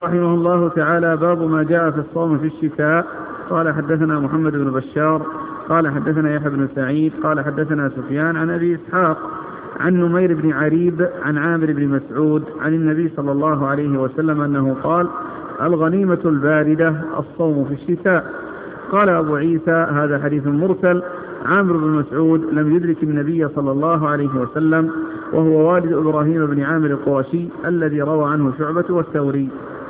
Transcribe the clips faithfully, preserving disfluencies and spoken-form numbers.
رحمه الله تعالى. باب ما جاء في الصوم في الشتاء. قال حدثنا محمد بن بشار قال حدثنا يحيى بن سعيد قال حدثنا سفيان عن أبي إسحاق عن نمير بن عريب عن عامر بن مسعود عن النبي صلى الله عليه وسلم أنه قال: الغنيمة الباردة الصوم في الشتاء. قال أبو عيسى: هذا حديث مرسل. عامر بن مسعود لم يدرك النبي صلى الله عليه وسلم، وهو والد إبراهيم بن عامر القرشي الذي روى عنه شعبة والثوري.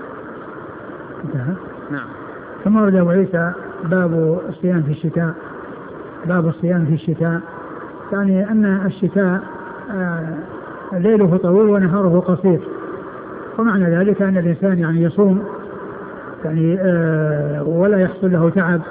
نعم. ثم ورد أبو عيسى باب الصيام في الشتاء. باب الصيام في الشتاء يعني أن الشتاء آه ليله طويل ونهاره قصير، ومعنى ذلك أن الإنسان يعني يصوم يعني آه ولا يحصل له تعب،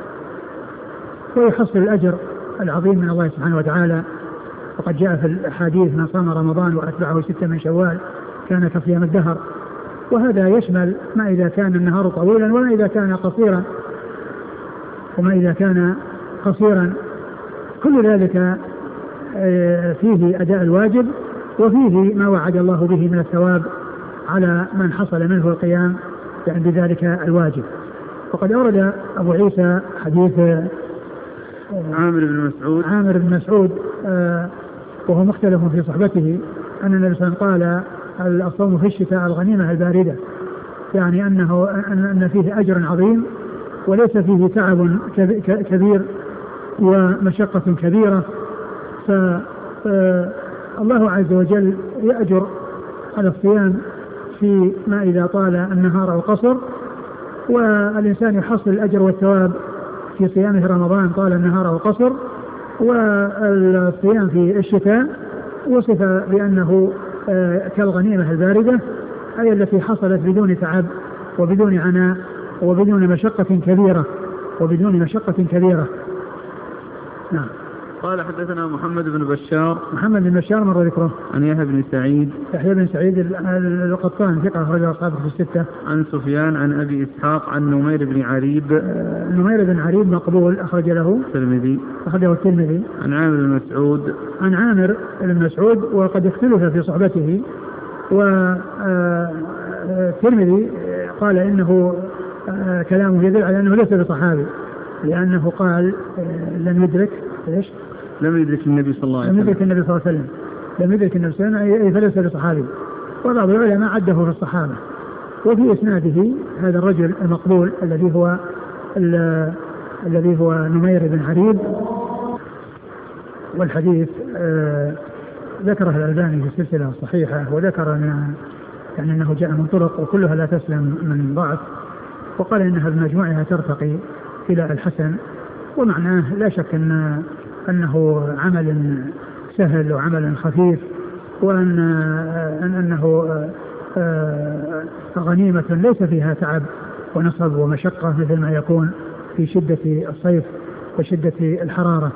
ويحصل الأجر العظيم من الله سبحانه وتعالى. وقد جاء في الحديث: من صام رمضان وأتبعه ستة من شوال كان كصيام الدهر. وهذا يشمل ما إذا كان النهار طويلا وما إذا كان قصيرا وما إذا كان قصيرا كل ذلك فيه أداء الواجب، وفيه ما وعد الله به من الثواب على من حصل منه القيام يعني بذلك الواجب. وقد أورد أبو عيسى حديث عامر بن مسعود عامر بن مسعود وهو مختلف في صحبته أن النبي صلى الله عليه وسلم قال: الصوم في الشتاء الغنيمة الباردة، يعني أنه أن فيه أجر عظيم وليس فيه تعب كبير ومشقة كبيرة. فالله عز وجل يأجر على الصيام في ما إذا طال النهار أو قصر، والإنسان يحصل الأجر والثواب في صيامه رمضان طال النهار أو قصر. والصيام في الشتاء وصف بأنه كالغنيمة الباردة، أي التي حصلت بدون تعب وبدون عناء وبدون مشقة كبيرة وبدون مشقة كبيرة. نعم. قال حدثنا محمد بن بشار محمد بن بشار مر ذكره. عن يحيى بن سعيد يحيى بن سعيد القطان ثقة أخرج أصحابه في الستة. عن سفيان عن أبي إسحاق عن نمير بن عريب. آه نمير بن عريب مقبول أخرج له الترمذي أخرجه الترمذي. عن عامر بن مسعود عن عامر بن مسعود وقد اختلف في صحبته، والترمذي قال إنه آه كلامه يدل على أنه ليس بصحابي، لأنه قال آه لم يدرك إيش؟ لم يدرك النبي صلى الله عليه وسلم. لم يدرك النبي صلى الله عليه وسلم لم يدرك النبي صلى الله عليه وسلم أي فليس بصحابي. وبعض العلماء عده في الصحابة. وفي إسناده هذا الرجل المقبول الذي هو الذي هو نمير بن عريب. والحديث آه ذكره الألباني في السلسلة الصحيحة، وذكر أن يعني أنه جاء من طرق وكلها لا تسلم من ضعف، وقال إنها بمجموعها ترتقي إلى الحسن. ومعناه لا شك أن أنه عمل سهل وعمل خفيف، وأن أنه غنيمة ليس فيها تعب ونصب ومشقة مثل ما يكون في شدة الصيف وشدة الحرارة.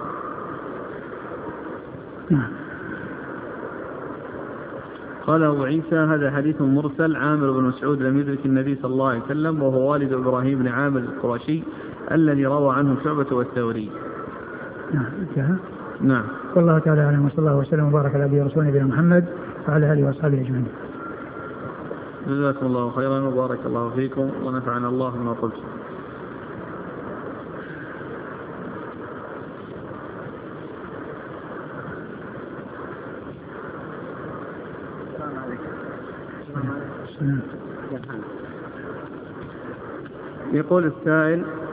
قال أبو عيسى: هذا حديث مرسل. عامر بن مسعود لم يدرك النبي صلى الله عليه وسلم، وهو والد إبراهيم بن عامر القرشي الذي روى عنه شعبة والثوري. نعم. نعم. والله تعالى أعلم، وصلى الله وسلم وبارك على رسول نبينا محمد وعلى آله وأصحابه أجمعين. جزاكم الله خيرا وبارك الله فيكم ونفعنا الله بما قلت. يقول السائل: